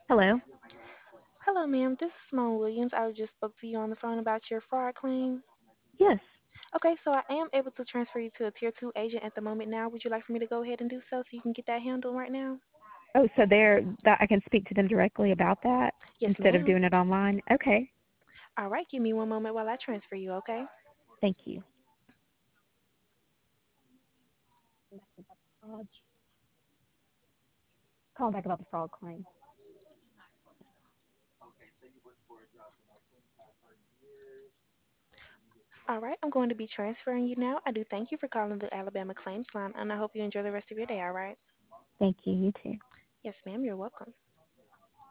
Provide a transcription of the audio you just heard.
Hello. Hello, ma'am. This is Simone Williams. I just spoke to you on the phone about your fraud claim. Yes. Okay, so I am able to transfer you to a tier 2 agent at the moment now. Would you like for me to go ahead and do so you can get that handled right now? Oh, so there that I can speak to them directly about that Yes, instead of ma'am. doing it online. Okay. All right, give me one moment while I transfer you, okay? Thank you. Call back about the fraud claim. All right, I'm going to be transferring you now. I do thank you for calling the Alabama Claims Line, and I hope you enjoy the rest of your day, all right? Thank you. You too. Yes, ma'am, you're welcome.